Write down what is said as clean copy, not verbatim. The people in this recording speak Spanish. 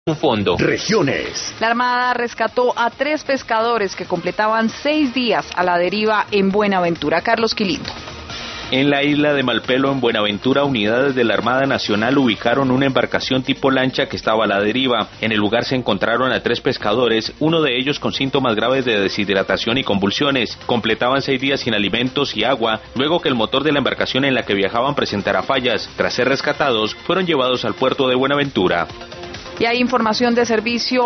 un fondo. Regiones. La Armada rescató a 3 pescadores que completaban 6 días a la deriva en Buenaventura. Carlos Quilindo. En la isla de Malpelo, en Buenaventura, unidades de la Armada Nacional ubicaron una embarcación tipo lancha que estaba a la deriva. En el lugar se encontraron a 3 pescadores, uno de ellos con síntomas graves de deshidratación y convulsiones. Completaban 6 días sin alimentos y agua, luego que el motor de la embarcación en la que viajaban presentara fallas. Tras ser rescatados, fueron llevados al puerto de Buenaventura. Y hay información de servicio.